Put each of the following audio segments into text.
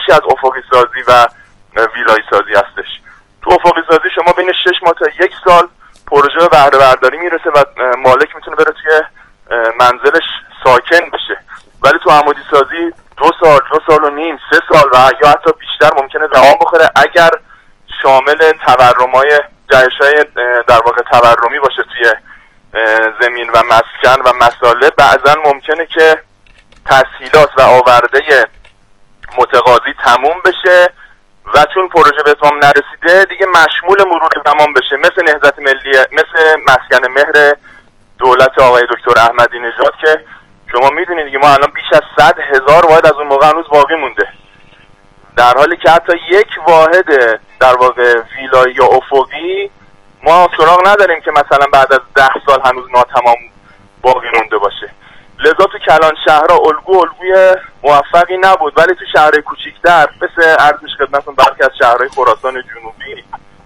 بخشی از افقی سازی و ویلایی سازی هستش. تو افقی سازی شما بین 6 ماه تا 1 سال پروژه به بهره برداری میرسه و مالک میتونه بره توی منزلش ساکن بشه، ولی تو عمودی سازی 2 سال، 2 سال و نیم، 3 سال و یا حتی بیشتر ممکنه زمان بخوره اگر شامل تورم‌های جهش‌های در واقع تورمی باشه توی زمین و مسکن و مساله. بعضا ممکنه که تسهیلات و آورده متقاضی تموم بشه و چون پروژه به اتمام نرسیده دیگه مشمول مرور زمان بشه، مثل نهضت ملی، مثل مسکن مهر دولت آقای دکتر احمدی نژاد که شما میدونید دیگه ما الان بیش از 100,000 واحد از اون موقع هنوز باقی مونده، در حالی که حتی یک واحد در واقع ویلایی یا افقی ما سراغ نداریم که مثلا بعد از 10 سال هنوز ناتمام باقی مونده باشه. لذا تو کلان شهرها الگوی موفقی نبود، ولی تو شهرهای کوچیک‌تر مثل عرضش خدمتتون برخی از شهرهای خراسان جنوبی،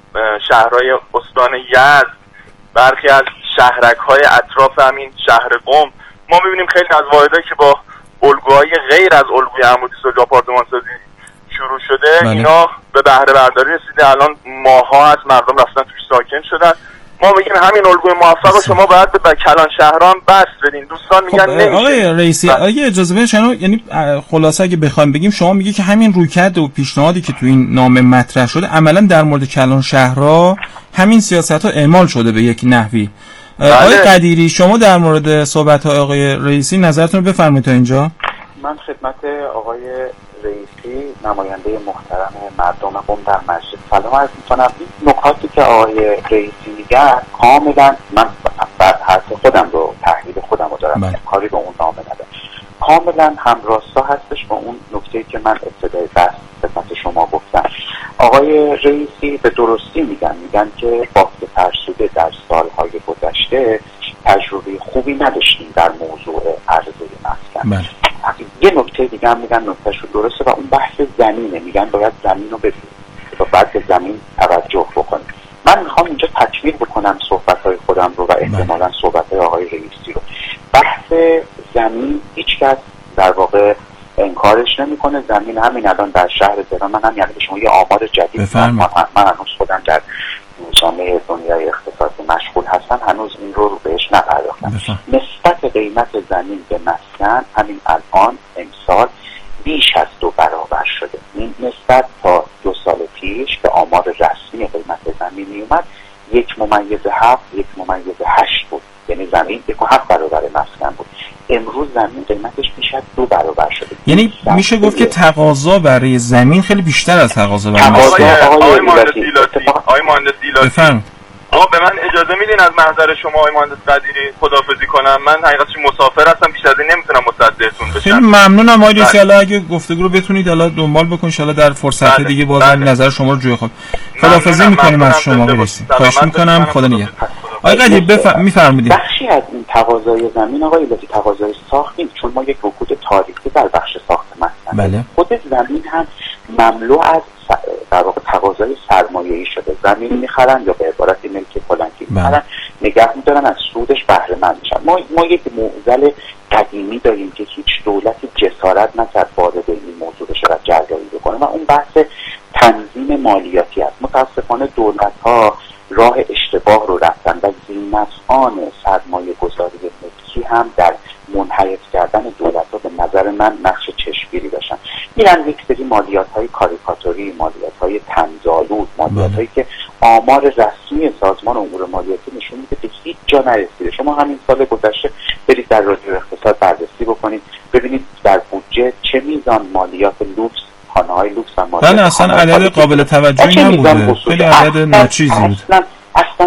شهرهای استان یزد، برخی از شهرک‌های اطراف همین شهر قم، ما می‌بینیم خیلی از واحدهایی که با الگوهای غیر از الگوی عمودی سازی و آپارتمان‌سازی شروع شده اینا به بهره برداری رسیده، الان ماها از مردم رفتن توش ساکن شدن. ما میگیم همین الگوی موفق رو شما باید به کلان شهران بس بدین. دوستان میگن نمیشه. آقای رئیسی اگه اجازه بدید یعنی خلاصه اگه بخوایم بگیم شما میگی که همین رویکرد و پیشنهادی که تو این نامه مطرح شده عملا در مورد کلان شهرها همین سیاست‌ها اعمال شده به یک نحوی. آقای قدیری شما در مورد صحبت‌های آقای رئیسی نظرتون رو بفرمایید تا اینجا. من خدمت آقای رئیسی نماینده محترم مردم قم در مسجد سلام عرض می‌کنم. این نکاتی که آقای رئیسی میگن کاملا من بر حرف خودم رو تحلیل خودم رو دارم، کاری به اون نامه ندارم، کاملا همراستا هستش با اون نکته‌ای که من ابتدای بحث خدمت شما گفتم. آقای رئیسی به درستی میگن که بافت فرسوده در سالهای گذشته تجربه خوبی نداشتیم در موضوع عرضه مسکن. یه نکته دیگه هم میگن نکتهشو درسته و اون بحث زمینه، میگن باید زمین رو ببینیم و بعد به زمین توجه بکنیم. من میخوام اینجا تکمیل بکنم صحبتهای خودم رو و احتمالاً صحبتهای آقای رئیسی رو. بحث زمین هیچکس در واقع انکارش نمیکنه. زمین همین الان در شهر تهران، من هم یعنی به شما یه آمار جدید من هنوز خودم در روزنامه دنیای اقتصاد مشغول هستم، هنوز این رو بهش نپرداختم. نسبت قیمت زمین به مسکن همین الان امسال بیش از 2 برابر شده. این نسبت تا 2 سال پیش به آمار رسمی قیمت زمین می اومد 1.7 1.8 بود، یعنی زمین 1.7 برابر مسکن بود. امروز زمین قیمتش بیش از 2 برابر شده. یعنی میشه گفت که تقاضا برای زمین خیلی بیشتر از تقاضا برای مسکن. آقای مهندس ایلاتی آقا به من اجازه میدین از محضر شما آقای مهندس قدیری خداحافظی کنم؟ من حقیقتاً مسافر هستم، بیش از این نمیتونم مصدقتون بشم. خیلی ممنونم آقای رئیسی، حالا اگه گفتگو رو بتونید حالا دنبال بکنید ان شاءالله در فرصت دیگه بازم نظر شما رو جوی خود. خداحافظی میکنیم از شما آقای رئیسی. خواهش میکنم، خدا نگهدار. آقای قدیری میفرمایید. بخشی از این تقاضای زمین آقای ایلاتی تقاضای ساخت نیست، چون ما یک رکود تاریخی در بخش ساخت مسکن. خود زمین هم مملو از در واقع تقاضای سرمایه‌ای شده. زمین میخرن یا به عبارت ملک پلنگی میخرن، نگه میدارن، از سودش بهره مند میشن. ما یک معضل قدیمی داریم که هیچ دولتی جسارت نکرد وارد این موضوع بشه و جراحی بکنه و اون بحث تنظیم مالیاتی است. متاسفانه دولت‌ها راه اشتباه رو رفتن و ذی‌نفعان سرمایه گذاری ملکی هم در منحرف کردن دولت‌ها به نظر من نقش چشمگیری داشتن. میرن یک سری مالیات‌های کاریکاتوری، مالیات‌های طنزآلود، مالیات‌هایی که آمار رسمی سازمان امور مالیاتی نشون میده به هیچ جا نرسیده. شما همین سال گذشته برید در رادیو اقتصاد بررسی بکنید ببینید در بودجه چه میزان مالیات لوکس، خانه‌های لوکس و مالیات اصلا عدد قابل توجهی نبوده، خیلی عدد ناچیزی بود. اصلا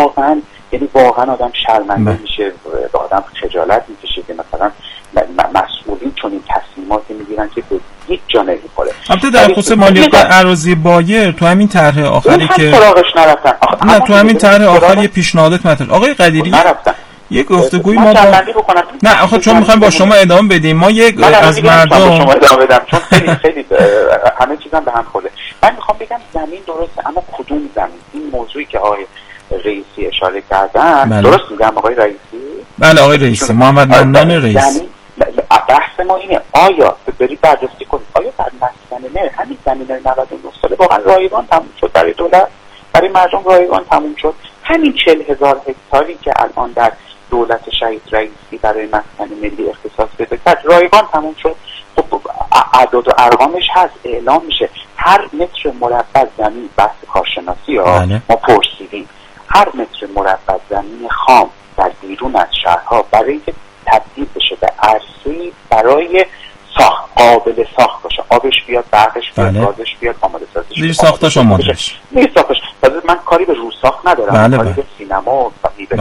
واقعا آدم شرمنده میشه، آدم خجالت میکشه که مثلا مسئولین چون این تصمیماتی میگیرن که به هیچ جا نمیخوره. البته در خصوص مالیات اراضی بایر تو همین طرح آخری که سراغش نرفتن، نه تو همین طرح آخری پیشنهادات مطرح آقای قدیری یک گفتگوی ما نه آخه چون میخوایم با شما ادامه بدیم، ما یک از مردم شما ادامه بدم چون خیلی همه چیزم به هم خورده. من میخوام بگم زمین درسته، اما کدوم زمین؟ این موضوعی که آقای رئیسی اشاره کردن درست میگم آقای رئیسی؟ بله آقای رئیسی، محمد منان رئیس. بحث ما اینه آیا برید بررسی کنید آیا در مسکن نه همین همین زمینه 99 ساله واقعا رایگان تموم شد برای دولت، برای مردم رایگان تموم شد. همین 40,000 هکتاری که الان در دولت شهید رئیسی برای مسکن ملی اختصاص پیدا کرد رایگان تموم شد. خب اعداد و ارقامش هست، اعلام میشه. هر متر مربع زمین، بحث کارشناسی ها ما پرسیدیم، هر متر مربع زمین خام در بیرون از شهرها برای اینکه تبدیل بشه به عرصه‌ای برای قابل ساخت باشه، آبش بیاد، برقش بیاد، گازش بیاد، آماده سازیش زیر ساختش آماده بشه. زیر ساختش. من کاری به رو ساخت ندارم، کاری به سینما و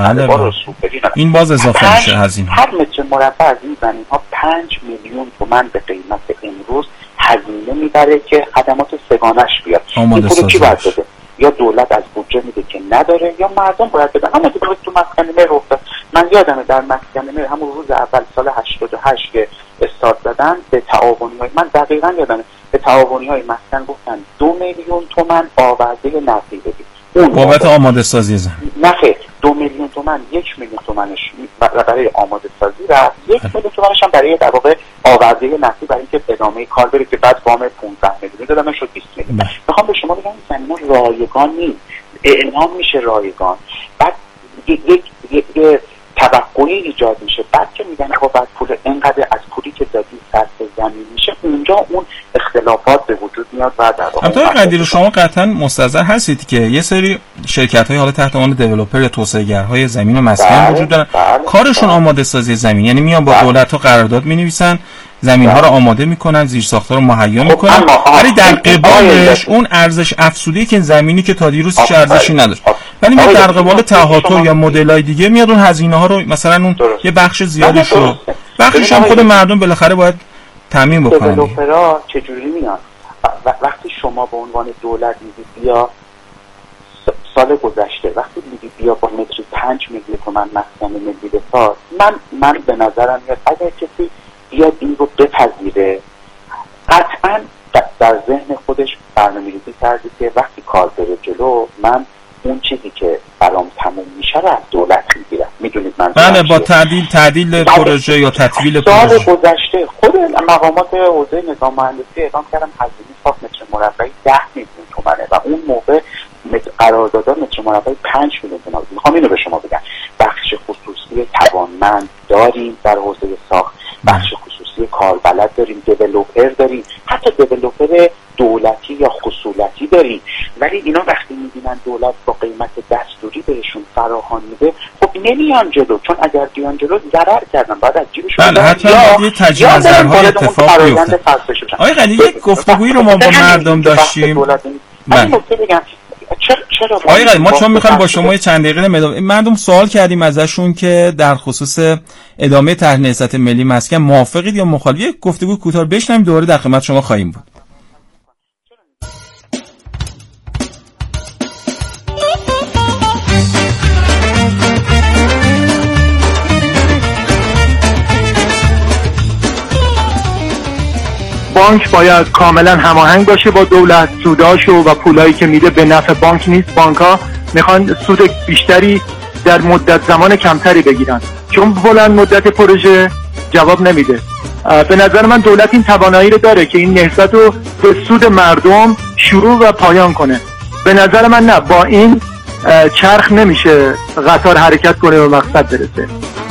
این باز اضافه میشه هزینه. هر متر مربع از این زمین ها 5 میلیون تومان به قیمت امروز هزینه میبره که خدمات سگانش بیاد. این پولو کی باید بده؟ یا دولت از بودجه میده که نداره، یا مردم باید بدن. همون اتفاقی تو مسکن مهر افتاد. من یادمه در مسکن مهر همون روز اول سال 88 که استارت زدن به تعاونی‌های، من دقیقاً یادمه، به تعاونی‌های مسکن گفتن 2 میلیون تومان آورده نقدی بدید. اون بابت آماده سازی زمین. نه خیر، 2 میلیون تومان 1 میلیون تومانش برای آماده سازی رفت، 1 میلیون تومانش هم برای در واقع آورده نقدی برای اینکه ادامه کار بره که بعد وام 15 میلیون دادن شد 20 میلیون. میخوام به شما بگم این زمین رایگان نیست، اعلام میشه رایگان، بعد یک توقعی ایجاد میشه، بعد که میگن آقا بعد پول اینقدر از پولی که دادی صرف زمین میشه، اونجا اون اختلافات به وجود میاد. و در واقع البته قدیر شما قطعا مستحضر هستید که یه سری شرکت‌های حالا تحت عنوان دیولپر یا توسعه‌گرهای زمین و مسکن وجود دارن. کارشون آماده سازی زمین، یعنی میان با دولت‌ها قرارداد می‌نویسن، زمین‌ها رو آماده می‌کنن، زیرساخت‌ها رو مهیا می‌کنن، ولی در قبالش اون ارزش افزوده که زمینی که تا دیروز هیچ ارزشی نداشت، ولی میاد در قبال تهاتر یا مدل‌های دیگه میاد اون هزینه‌ها رو مثلا اون یه بخش زیادش رو، بخشش هم خود مردم بالاخره باید تامین بکنن. دیولپرها چجوری میان؟ وقتی شما به عنوان دولت میگی بیا سال گذشته، وقتی میگی بیا با متری 5 میلیون تومان مسکن ملی بساز، من به نظرم میاد اگر کسی بیاد این رو بپذیره، قطعا در ذهن خودش برنامه‌ریزی کرده که وقتی کار بره جلو، من اون چیزی که برام تموم میشه رو از دولت میگیرم. میدونید من بله، با تعدیل پروژه یا تطویل سال پروژه. گذشته خود مقامات حوزه نظام مهندسی اعلام کردن هزینه ساخت متر مربعی 10 میلیون تومانه و اون موقع قراردادها متر مربعی 5 میلیون تومان. میخوام اینو به شما بگم، بخش خصوصی توانمند داریم در حوزه ساخت، بخش خصوصی کاربلد داریم، دیولپر داریم، حتی دیولپر دولتی یا خصولتی داریم، ولی اینا وقتی میبینن دولت با قیمت دستوری بهشون فراخوان میده، خب نمیان جلو، چون اگر بیان جلو ضرر کردن، بعد از جیبشون بله، حتما یه تجزیه نظرهای اتفاق بیفته. آقای قدیر، یک گفتگویی رو ما با مردم داشتیم. آقای قدیر، ما چون میخوایم با شما چند دقیقه مردم سوال کردیم ازشون که در خصوص ادامه طرح نهضت ملی مسکن موافقید یا مخالفید. یک گفتگو کوتاه بشنویم، دوباره در خدمت شما خواهیم بود. بانک باید کاملا هماهنگ باشه با دولت، سوداشو و پولایی که میده به نفع بانک نیست. بانک‌ها میخوان سود بیشتری در مدت زمان کمتری بگیرن، چون بلند مدت پروژه جواب نمیده. به نظر من دولت این توانایی رو داره که این نهضت رو به سود مردم شروع و پایان کنه. به نظر من نه، با این چرخ نمیشه قطار حرکت کنه و مقصد برسه.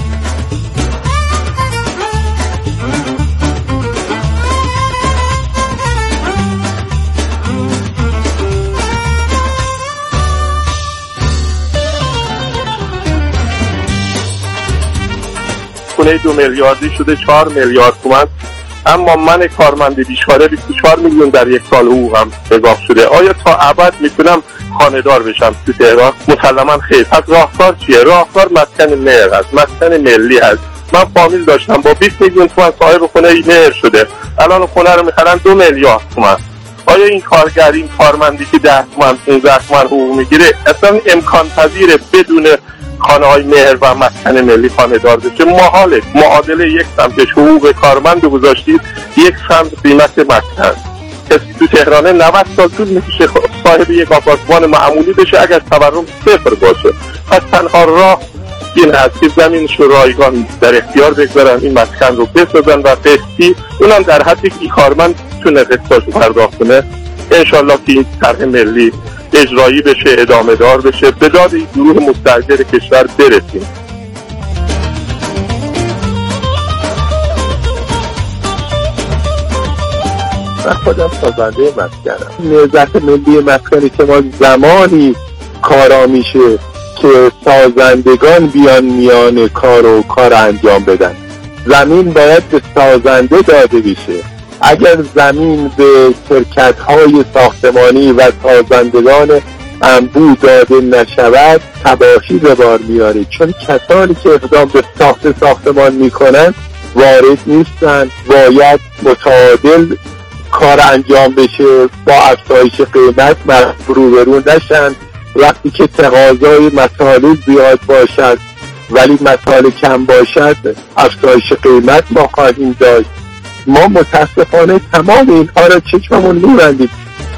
خونه 2 میلیاردی شده 4 میلیارد تومان، اما من کارمند بیچاره 24 میلیون در یک سال حقوقم اضافه شده. آیا تا ابد میتونم خانه‌دار بشم تو تهران؟ مسلماً خیر. پس راهکار چیه؟ راهکار مسکن مهر است، مسکن ملی است. من فامیل داشتم با 20 میلیون تومان صاحب خونه مهر شده، الان خونه رو میخرن 2 میلیارد تومان. آیا این کارگر، این کارمندی که 10 تومان 15 تومان حقوق میگیره اصلا امکان پذیره بدون خانه‌های مهر و مسکن ملی خانه‌دار بشه؟ محاله. معادله یک سمت حقوق کارمند گذاشتید، یک سمت قیمت مسکن. کسی تو تهران 90 سال طول میکشه صاحب یک آپارتمان معمولی بشه اگر تورم 0 باشه. پس تنها راه این هست که زمینش رو رایگان در اختیار بگذارن، این مسکن رو بسازن و قسطی اونم در حدی که کارمند تونه قسطاش رو پرداخت کنه. انشالله که این طرح ملی اجرایی بشه، ادامه دار بشه، به داد این گروه مستاجر کشور برسیم. من خودم سازنده مسکنم. نهضت ملی مسکنی که ما زمانی کارا میشه که سازندگان بیان میان کار و کار انجام بدن. زمین باید به سازنده داده بشه. اگر زمین به شرکت‌های ساختمانی و سازندگان انبوه داده نشود تباهی به بار میاره، چون کسانی که اقدام به ساختمان میکنن وارد نیستن. باید متعادل کار انجام بشه، با افزایش قیمت روبرو نشن. وقتی که تقاضای مطالب زیاد باشد ولی مطالب کم باشد افزایش قیمت ما خواهیم داشت. ما متاسفانه تمام اینها را چشممون نور اندید.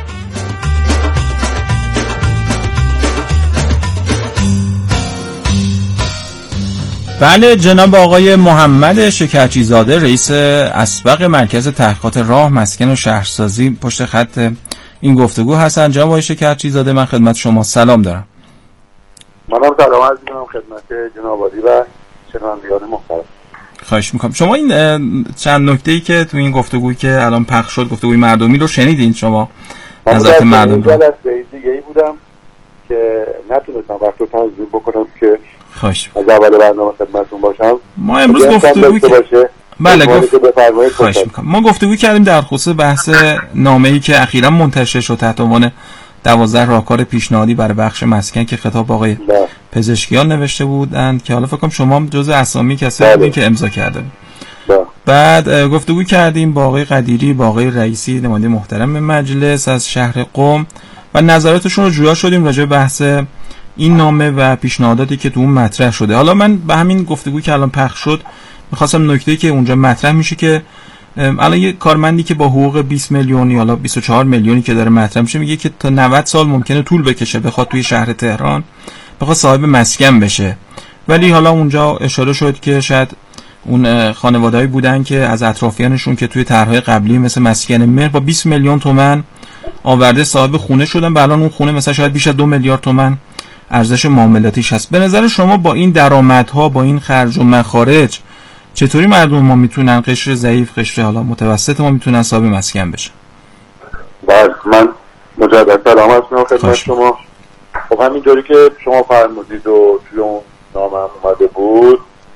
بله، جناب آقای محمد شکرچی زاده، رئیس اسبق مرکز تحقیقات راه، مسکن و شهرسازی، پشت خط این گفتگو هستن. جناب آقای شکرچی زاده، من خدمت شما سلام دارم. منم سلام عرض می‌کنم خدمت جناب عالی و شنوندگان محترم. خواهش میکنم. شما این چند نکته‌ای که تو این گفتگویی که الان پخش شد، گفتگوی مردمی رو شنیدین شما؟ نظرات مردم رو. من از دیگه‌ای بودم که نتونستم وقت رو تنظیم بکنم که خواهش از اول برنامه خدمتتون باشم. ما امروز گفتگویی که بله خواهش میکنم. ما گفتگویی کردیم در خصوص بحث نامه‌ای که اخیراً منتشر شد تحت عنوان 12 راهکار پیشنهادی برای بخش مسکن که خطاب آقای پزشکیان نوشته بودند که حالا فکر کنم شما هم جزء اسامی کسایی بودین که امضا کرده بود. بعد گفتگو کردیم با آقای قدیری، با آقای رئیسی نماینده محترم مجلس از شهر قم و نظراتشون رو جویا شدیم راجع به بحث این نامه و پیشنهاداتی که تو اون مطرح شده. حالا من به همین گفتگویی که الان پخش شد می‌خواستم نکته‌ای که اونجا مطرح میشه که الان یه کارمندی که با حقوق 20 میلیون یا حالا 24 میلیونی که داره مطرح میشه میگه که تا 90 سال ممکنه طول بکشه بخواد توی شهر تهران بخواد صاحب مسکن بشه. ولی حالا اونجا اشاره شد که شاید اون خانواده‌ای بودن که از اطرافیانشون که توی طرح‌های قبلی مثل مسکن مهر با 20 میلیون تومان آورده صاحب خونه شدن، الان اون خونه مثلا شاید بیش از 2 میلیارد تومان ارزش معاملاتیش هست. به نظر شما با این درآمدها، با این خرج و مخارج چطوری مردم ما میتونن، قشر ضعیف، قشر حالا متوسط ما میتونن صاحب مسکن بشن؟ بله، من مجدد سلام عرض می‌کنم خدمت شما. خب همینطوری که شما فرمودید و توی اون نامه اومده بود،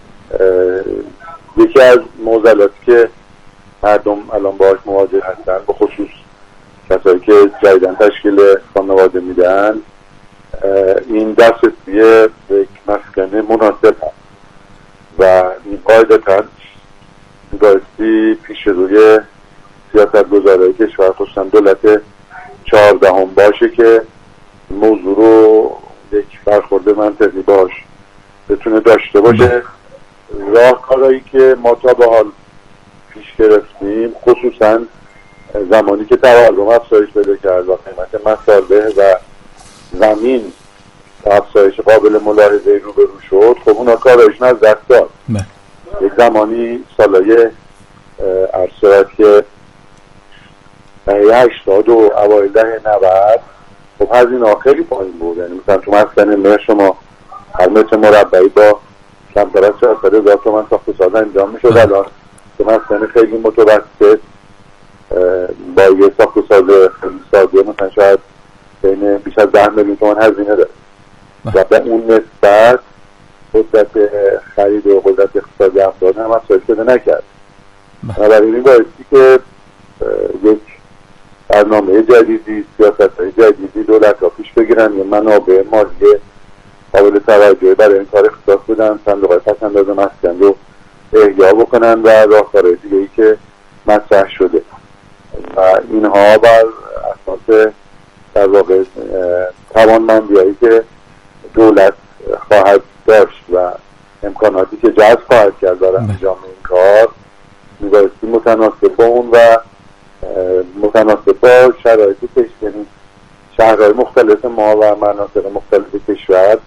یکی از معضلاتی که مردم الان باهاش مواجه هستن، به خصوص کسایی که جدیداً تشکیل خانواده میدن، این دسترسی به یک مسکن مناسب هست و این قاعدتاً بایستی پیش روی سیاست‌گذارای کشور خصوصاً دولت 14 باشه که موضوع رو یک برخورد منطقی باش بتونه داشته باشه. راهکارهایی که ما تا به حال پیش گرفتیم، خصوصاً زمانی که تورم افزایش پیدا کرد و قیمت مصالح و زمین افزایش قابل ملاحظه روبرو شد، خب اونا کارایشون از دست داد. یک زمانی سالهای عرصه که دهه 80 و اوایل دهه 90 خب هزینه‌ها خیلی پایین بود. یعنی مثلا تو مسکن مهر شما هر متر مربعی با کمتر از 400,000 تومان ساخت و ساز انجام میشد. الان که مسکن خیلی متوسط با یه ساخت و ساز خیلی ساده مثلا شاید بین بیش از 10 میلیون تومان هزینه داره و به اون نسبت قدرت خرید و قدرت اقتصادی افراد هم افزایش پیدا نکرد. بنابراین بایستی که یک برنامه جدیدی، سیاست‌های جدیدی دولت‌ها پیش بگیرن یا منابع مالی قابل توجهی برای این کار اختصاص بدن، صندوق‌های پس‌انداز مسکن رو احیا بکنن و راهکارهای دیگه‌ای که مطرح شده و اینها بر اساس در واقع توانمندی‌هایی که دولت خواهد داشت و امکاناتی که جذب خواهد کرد برای انجام این کار میبایستی متناسب با اون و متناسب با شرایط کشور، شهرهای مختلف ما و مناطق مختلف کشور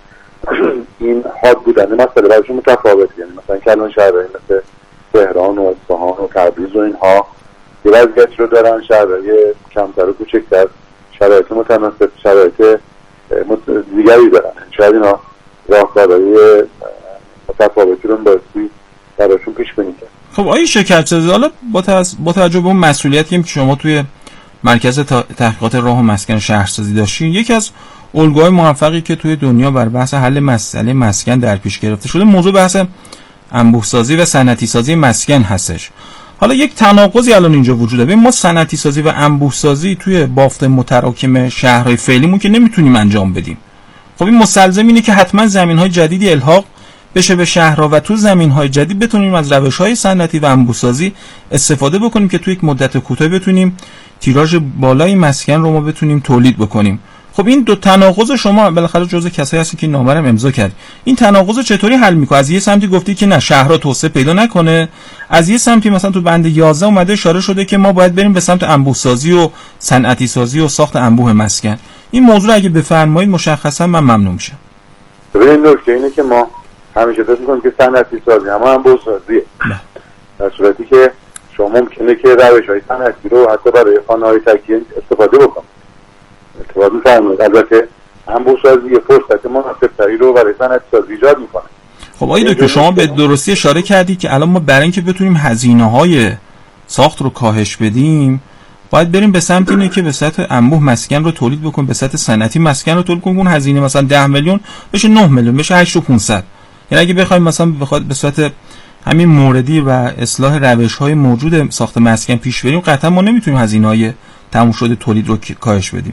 این حاد بودن مسئله برایشون متفاوته. یعنی مثلا که الان شهرهای مثل تهران و اصفهان و تبریز و اینها یه وضعیت رو دارن، شهرهای کمتر و کوچکتر شرایط متناسب شرایط دیگری دارن. شاید اینا راهکارهای متفاوتی رو بایستی براشون پیش کنید. خب آیه شکرت‌زاده، حالا با توجه به اون مسئولیتی که شما توی مرکز تحقیقات راه و مسکن شهرسازی داشتین، یکی از الگوهای موفقی که توی دنیا بر بحث حل مسئله مسکن در پیش گرفته شده موضوع بحث انبوه‌سازی و صنعتی سازی مسکن هستش. حالا یک تناقضی الان اینجا وجود داره. ما صنعتی سازی و انبوه‌سازی توی بافت متراکم شهرهای فعلیمون که نمیتونیم انجام بدیم. خب این مستلزم اینه که حتما زمین‌های جدیدی الحاق بشه به شهرها و تو زمین‌های جدید بتونیم از روش‌های صنعتی و انبوه‌سازی استفاده بکنیم که تو یک مدت کوتاه بتونیم تیراژ بالای مسکن رو ما بتونیم تولید بکنیم. خب این دو تناقض شما بالاخره جزء کسایی هستین که نامه رو امضا کرد. این تناقض چطوری حل می‌کنی؟ از یه سمتی گفتی که نه شهرها توسعه پیدا نکنه، از یه سمتی مثلا تو بند 11 اومده اشاره شده که ما باید بریم به سمت انبوه‌سازی و صنعتی سازی و ساخت انبوه مسکن. این موضوع اگه بفرمایید مشخصا من ممنون میشم. ببین نکته اینه که ما همیشه فکر می‌کنیم که صنعتی سازی اما انبوه‌سازی، در صورتی که شما ممکنه که روش‌های صنعتی رو حتی برای خانه‌های تکیه استفاده بکنید. اتفاق می‌فرمایید. البته انبوه‌سازی یه فرصت مناسب‌تری رو برای صنعتی سازی ایجاد می‌کنه. خب آقای دکتر شما به درستی اشاره کردید که الان ما برای اینکه بتونیم هزینه‌های ساخت رو کاهش بدیم باید بریم به سمت اینه که به سطح انبوه مسکن رو تولید بکنیم، به سطح صنعتی مسکن رو تولید کنیم. اون هزینه مثلا 10 میلیون بشه 9 میلیون، بشه 8500. یعنی اگه بخوایم مثلا به صورت همین موردی و اصلاح روش‌های موجود ساخت مسکن پیش بریم، قطعا ما نمیتونیم هزینه‌های تموم شده تولید رو کاهش بدیم.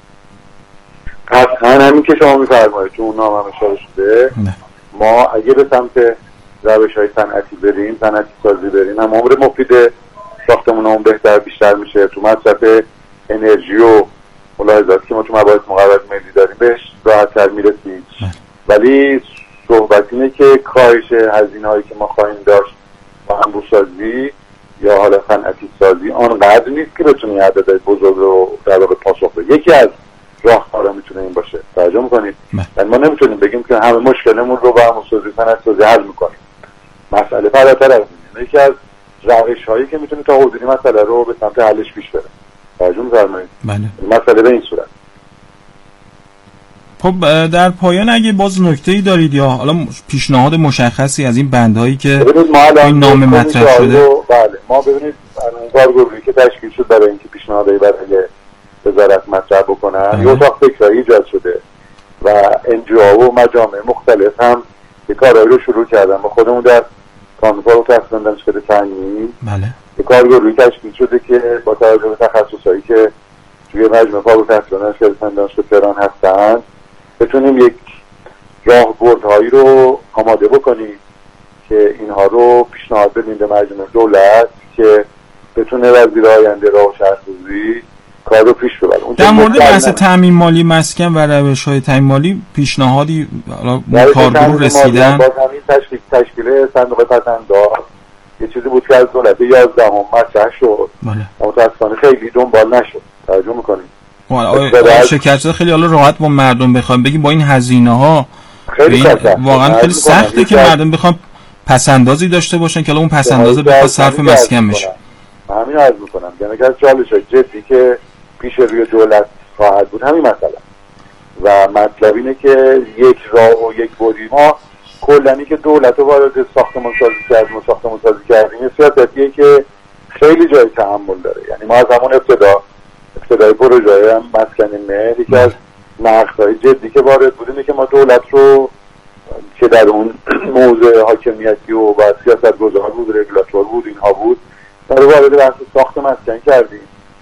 قطعا همین که شما می‌فرمایید چون اونها هم اشاره شده نه. ما اگه به سمت روش‌های صنعتی بریم، صنعتی سازی بریم، هم عمر مفید ساختمونمون بیشتر میشه. تو مصرف انرژی و ملاحظاتی که ما تو مباحث مقررات ملی داریم بهش راحت‌تر میرسیم. ولی صحبت اینه که کاهش هزینه‌هایی که ما خواهیم داشت با انبوه‌سازی یا حالا صنعتی سازی آنقدر نیست که بتونیم عددهای بزرگ رو در واقع پاسخ بدیم. یکی از راهکارها میتونه این باشه. توجه می‌کنید؟ یعنی ما نمیتونیم بگیم که همه مشکلمون رو با انبوه‌سازی صنعتی سازی حل می‌کنیم. مسئله فراتر از اینه. یکی از روش‌هایی که میتونه تا حدودی مسئله رو به سمت حلش پیش بره. توجه می‌فرمایید؟ بله. مسئله به این صورت. خب در پایان اگه باز نکته‌ای دارید یا حالا پیشنهاد مشخصی از این بندهایی که این نامه مطرح شده. بله ما ببینید کارگروهی که تشکیل شد برای اینکه پیشنهادی برای وزارت مطرح بکنن، یه اتاق فکری ایجاد شده و NGO و مجامع مختلف هم یه کارایی رو شروع کردن. ما خودمون در کانفا و تحصیل دانشگاه فنی بله یه کارگروهی تشکیل شده که با توجه به تخصصایی که توی مجموعه کار و تحصیل دانشگاه تهران هستن بتونیم یک راهبردهایی رو آماده بکنیم که اینها رو پیشنهاد بدیم به مجموعه دولت که بتونه وزیر آینده راه و شهرسازی کار رو پیش ببره. در مورد بحث تامین مالی مسکن و روش‌های تامین مالی پیشنهادی کارگروه رسیدن؟ باز همین تشکیل صندوق پسنداز یه چیزی بود که از دولت 11 مطرح شد. بله. متأسفانه خیلی دنبال نشد. توجه می‌کنید؟ شکرت‌زاده خیلی حالا راحت با مردم بخوام بگیم با این هزینه‌ها واقعا خیلی سخته که مردم بخوام پسندازی داشته باشن که اون پسندازه بخواد صرف مسکن بشه. همین عرض می‌کنم یعنی که از چالش‌های جدی که پیش روی دولت خواهد بود همین مسئله و مطلب اینه که یک راه و یک بودی ما کلنی که دولت رو وارد ساختمان سازی کردیم سیاستیه که خیلی جای تحمل داره. یعنی ما از همون ابتدای پروژه هم مسکن مهر یکی از نقص‌های جدی که وارد بود اینه که ما دولت رو که در اون موضع حاکمیتی و سیاست‌گذار بود، رگولاتور بود، اینها بود، برای وارد بحث ساخت مسکن کردیم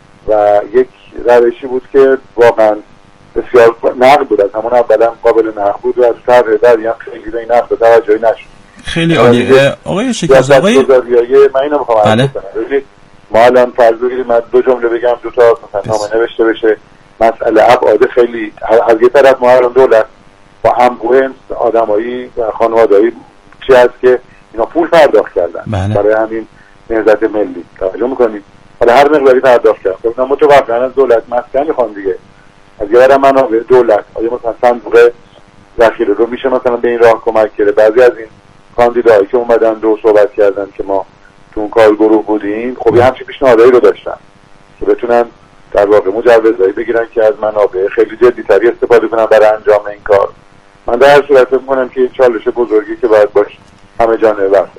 و یک روشی بود که واقعا بسیار نقد بود. از همون اول هم قابل نقد بود و از طرح بعدی هم خیلی به این نقد توجهی نشد. خیلی عالیه. آقای شکرت‌زاده من اینو می‌خوام عرض کنم. ببینید ما الان فرض بگیریم من دو جمله بگم دو تا مثلا نامه نوشته بشه مسئله ابعاد خیلی از یه طرف ما الان دولت با انبوه آدمایی و خانواده‌ای چی هست که اینا پول پرداخت کردن برای همین نهضت ملی. توجه می‌کنید؟ حالا هر مقداری پرداخت کردن. خب ما متوقعاً از دولت مسکن می‌خوان دیگه. از یه طرف منابع دولت آیا مثلا صندوق ذخیره رو میشه مثلا به این راه کمک کرده. بعضی از این کاندیداهایی که اومدن و صحبت کردن که ما تو اون کارگروه بودیم، خب یه همچین پیشنهادایی رو داشتن که بتونن در واقع مجوزایی بگیرن که از منابع خیلی جدی‌تری استفاده کنن برای انجام این کار. من در هر صورت فکر می‌کنم که چالش بزرگی که باید باشه همه جانبه بحث.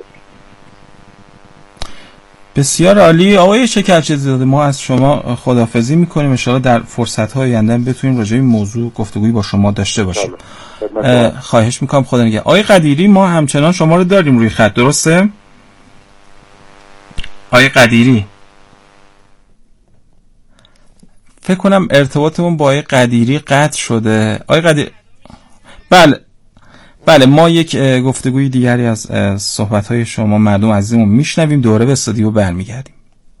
بسیار عالی. آقای شکرچیزاده، ما از شما خداحافظی میکنیم. ان شاءالله در فرصت‌های آینده بتونیم راجع به این موضوع گفتگویی با شما داشته باشیم. خواهش میکنم. خدا نگهدار. آقای قدیری، ما همچنان شما رو داریم روی خط، درسته؟ آقای قدیری، فکر کنم ارتباطمون با آقای قدیری قطع شده. آقای قدیری، بله ما یک گفتگوی دیگری از صحبت‌های شما مردم عزیزمون میشنویم، دوره به استودیو برمیگردیم.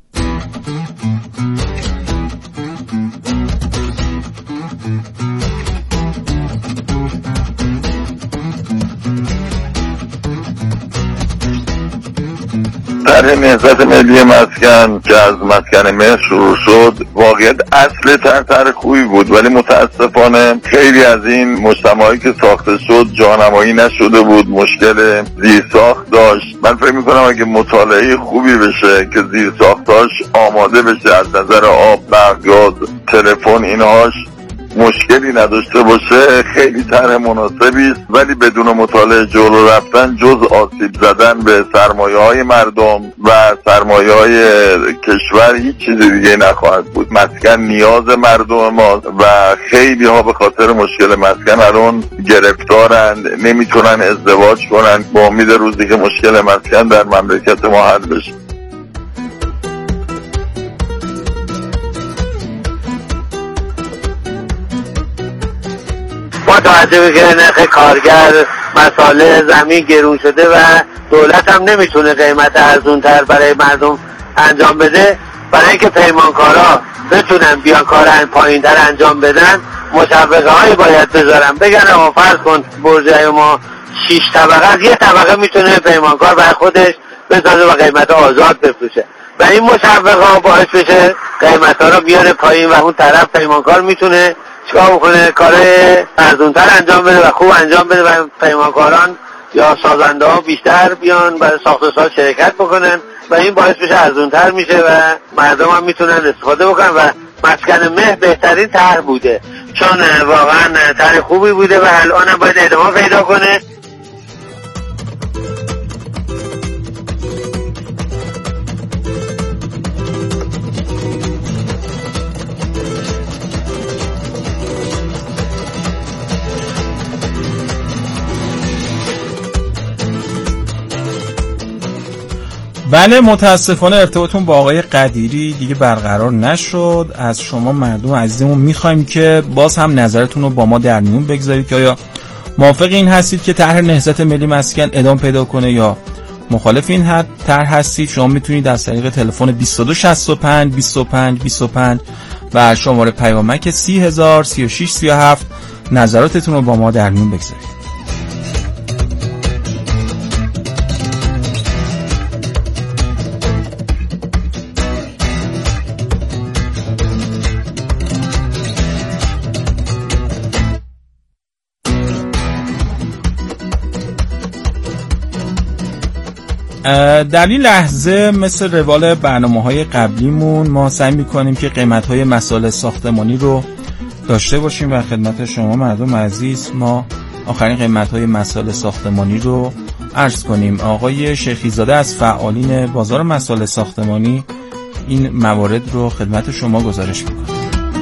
طرح نهضت ملی مسکن که از مسکن مهر شروع شد، واقعیت اصل طرح خوبی بود، ولی متاسفانه خیلی از این مجتمعایی که ساخته شد جانمایی نشده بود، مشکل زیرساخت داشت. من فکر میکنم اگه مطالعه خوبی بشه که زیرساختاش آماده بشه از نظر آب، برق، گاز، تلفن، اینهاش مشکلی نداشته باشه، خیلی طرح مناسبی است، ولی بدون مطالعه جلو رفتن جز آسیب زدن به سرمایه‌های مردم و سرمایه‌های کشور هیچ چیز دیگه نخواهد بود. مسکن نیاز مردم ماست و خیلی ها به خاطر مشکل مسکن الان گرفتارند، نمیتونن ازدواج کنن با امید روزی که مشکل مسکن در مملکت ما حل بشه. با توجه به که نرخ کارگر، مسائل زمین گرون شده و دولت هم نمیتونه قیمت ارزونتر برای مردم انجام بده، برای اینکه پیمانکارا بتونن بیان کار پایینتر انجام بدن مشوقه هایی باید بذارن. بگن آقا فرض کن برجای ما 6 طبقه است، یه طبقه میتونه پیمانکار برای خودش بذاره و قیمت آزاد بفروشه و این مشوقه ها باعث بشه قیمت ها رو بیاره پایین و اون طرف پیمانکار میتونه چیکار بکنه؟ کار ارزونتر انجام بده و خوب انجام بده و پیمانکاران یا سازنده ها بیشتر بیان برای ساخت و ساز شرکت بکنن و این باعث میشه ارزونتر میشه و مردم هم میتونن استفاده بکنن و مسکن مهر بهترین طرح بوده، چون واقعا طرح خوبی بوده و الان هم باید ادامه پیدا کنه. بله، متاسفانه ارتباطمون با آقای قدیری دیگه برقرار نشد. از شما مردم عزیزمون میخوایم که باز هم نظرتون رو با ما در میون بگذارید که آیا موافق این هستید که طرح نهضت ملی مسکن ادامه پیدا کنه یا مخالف این طرح هستید. شما میتونید از طریق تلفن 2265 25 25 و شماره پیامک 30,000 36 37 نظراتتون رو با ما در میون بگذارید. در این لحظه مثل روال برنامه‌های قبلیمون ما سعی می‌کنیم که قیمت‌های مسائل ساختمانی رو داشته باشیم و خدمت شما مردم عزیز ما آخرین قیمت‌های مسائل ساختمانی رو عرض کنیم. آقای شیخیزاده از فعالین بازار مسائل ساختمانی این موارد رو خدمت شما گزارش می‌کنه.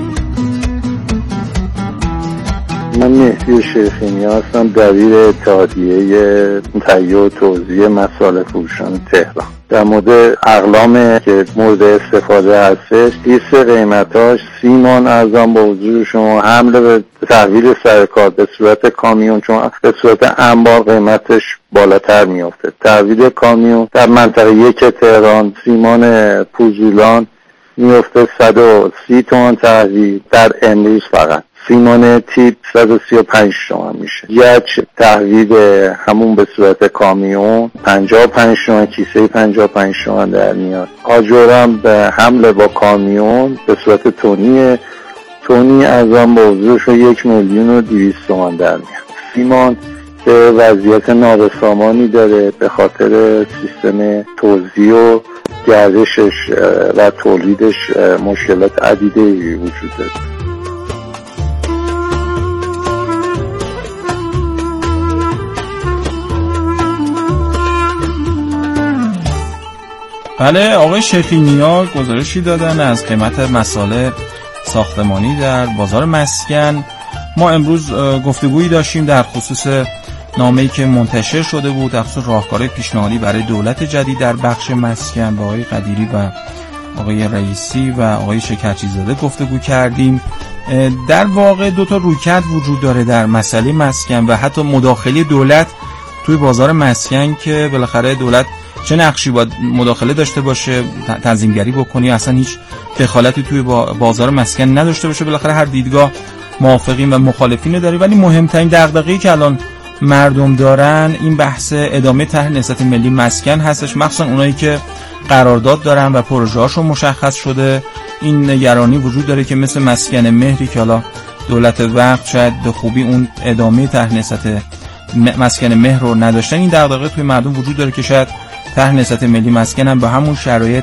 من مهدی شیخینی هستم، دبیر اتحادیه تهیه و توزیع مسائل فروشان تهران. در مورد اقلام که مورد استفاده هستش، لیست قیمتاش 30 مان ارزان با حضور شما، حمل به تحویل سرکار به صورت کامیون، چون به صورت انبار قیمتش بالاتر میافته. تحویل کامیون در منطقه 1 تهران 30 مان پوزولان میافته 130 تومان تحویل در امروز فقط. سیمان تیپ 135 تومان میشه. گچ تحویل همون به صورت کامیون 55 تومان، کیسه 55 تومان در میاد. آجرم به حمل با کامیون به صورت تونی ارزان با حضورش 1,200,000 تومان در میاد. سیمان که وضعیت نابسامانی داره به خاطر سیستم توزیع و گردشش و تولیدش مشکلات عدیده وجود داره. بله، آقای شیخینیا گزارشی دادن از قیمت مسائل ساختمانی در بازار مسکن. ما امروز گفتگویی داشتیم در خصوص نامه‌ای که منتشر شده بود در خصوص راهکارهای پیشنهادی برای دولت جدید در بخش مسکن با آقای قدیری و آقای رئیسی و آقای شکرچی‌زاده گفتگو کردیم. در واقع دو تا رویکرد وجود داره در مسئله مسکن و حتی مداخله دولت توی بازار مسکن که بالاخره دولت چه نقشی باید مداخله داشته باشه، تنظیمگری بکنی، اصلا هیچ دخالتی توی بازار مسکن نداشته باشه. بالاخره هر دیدگاه موافقین و مخالفین داره، ولی مهمترین دغدغه‌ای که الان مردم دارن این بحث ادامه طرح نهضت ملی مسکن هستش، مخصوصا اونایی که قرارداد دارن و پروژه هاشون مشخص شده. این نگرانی وجود داره که مثل مسکن مهری که حالا دولت وقت شاید به خوبی اون ادامه طرح نهضت مسکن مهر رو نداشتن، این دغدغه توی مردم وجود داره که شاید طرح نهضت ملی مسکن هم به همون شرایط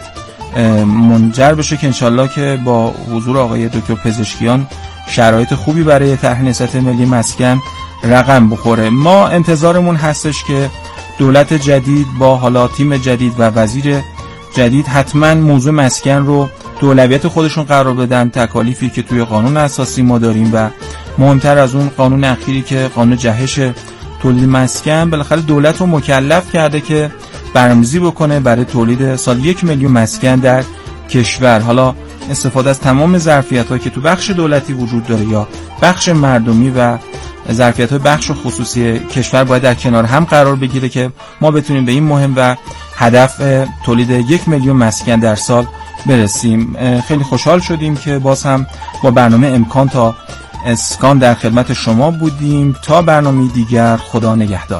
منجر بشه که انشالله که با حضور آقای دکتر پزشکیان شرایط خوبی برای طرح نهضت ملی مسکن رقم بخوره. ما انتظارمون هستش که دولت جدید با حالا تیم جدید و وزیر جدید حتما موضوع مسکن رو تو اولویت خودشون قرار بدن. تکالیفی که توی قانون اساسی ما داریم و مهمتر از اون قانون اخیری که قانون جهش تولید مسکن، بالاخره دولت رو مکلف کرده که برنامه‌ریزی بکنه برای تولید سال 1 میلیون مسکن در کشور. حالا استفاده از تمام ظرفیت‌هایی که تو بخش دولتی وجود داره یا بخش مردمی و ظرفیت‌های بخش خصوصی کشور باید در کنار هم قرار بگیره که ما بتونیم به این مهم و هدف تولید 1 میلیون مسکن در سال برسیم. خیلی خوشحال شدیم که باز هم با برنامه امکان تا اسکان در خدمت شما بودیم. تا برنامه دیگر، خدا نگهدار.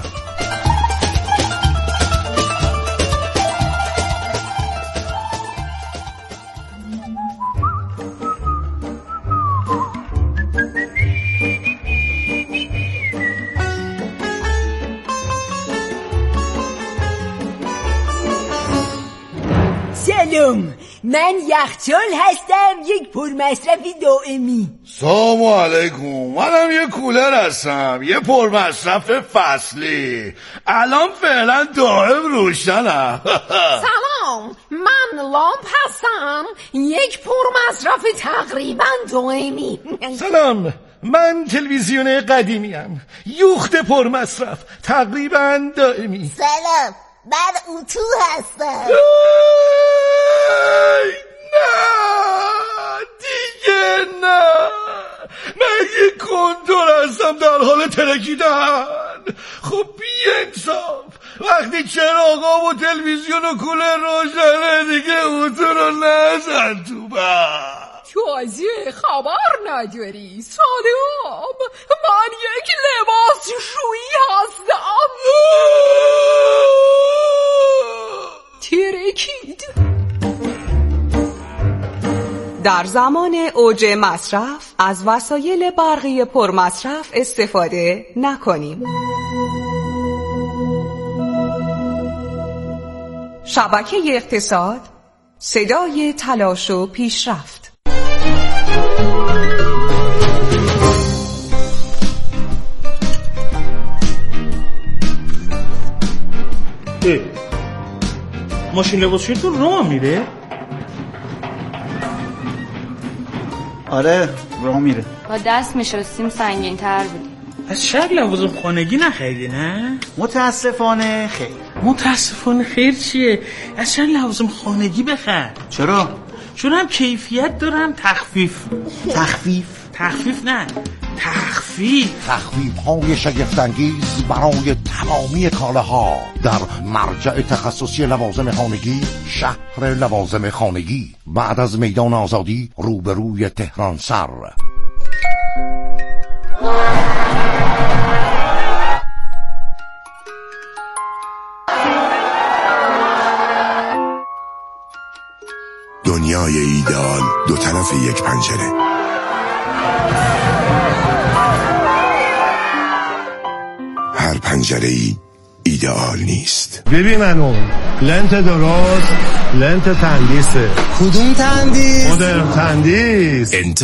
سلام، من یخچال هستم، یک پرمصرفی دائمی. سلام علیکم، منم یه کولر هستم، یه پرمصرف فصلی. الان فعلا دائم روشنم. سلام، من لامپ هستم، یک پرمصرف تقریبا دائمی. سلام، من تلویزیون قدیمیم، یوخت پرمصرف تقریبا دائمی. سلام، من اتو هستم. نه دیگه نه، من یه کنتور هستم در حال ترکیدن. خب بی انصاف، وقتی چراغا و تلویزیون و کولر روشنه دیگه اتو رو نزن تو بر. تازه خبر نداری سلام، من یک لباس شویی هستم. ترکید. در زمان اوج مصرف از وسایل برقی پرمصرف استفاده نکنیم. شبکه اقتصاد، صدای تلاش و پیشرفت. ماشین لباسشوییتون راه میره؟ آره راه میره. با دست میشستیم سنگین تر بودیم. از شب لوازم خانگی نخریدی نه؟ متاسفانه خیر. متاسفانه خیر چیه؟ اصلا لوازم خانگی بخر. چرا؟ چون هم کیفیت دارم. تخفیف نه، تخفیف های شگفت‌انگیز برای تمامی کالاها در مرجع تخصصی لوازم خانگی، شهر لوازم خانگی، بعد از میدان آزادی روبروی تهران سر. دنیای ایدئال دو طرف یک پنجره. هر پنجره‌ای ایدئال نیست. ببین منو لنت درست، لنت تندیسه. کدوم تندیس؟ مدرن تندیس.